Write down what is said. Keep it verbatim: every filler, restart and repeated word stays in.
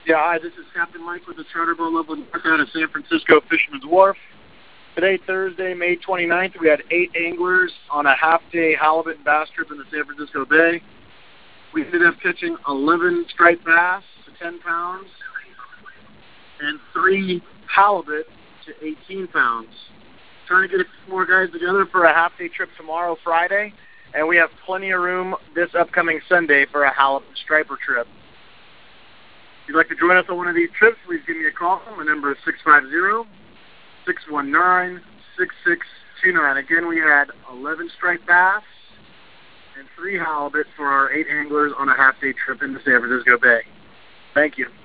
Yeah, hi, this is Captain Mike with the Charter Boat Level North out of San Francisco Fisherman's Wharf. Today, Thursday, May twenty-ninth, we had eight anglers on a half-day halibut and bass trip in the San Francisco Bay. We ended up catching eleven striped bass to ten pounds and three halibut to eighteen pounds. Trying to get a few more guys together for a half-day trip tomorrow, Friday, and we have plenty of room this upcoming Sunday for a halibut striper trip. If you'd like to join us on one of these trips, please give me a call. My number is six five zero, six one nine, six six two nine. Again, we had eleven striped bass and three halibut for our eight anglers on a half-day trip into San Francisco Bay. Thank you.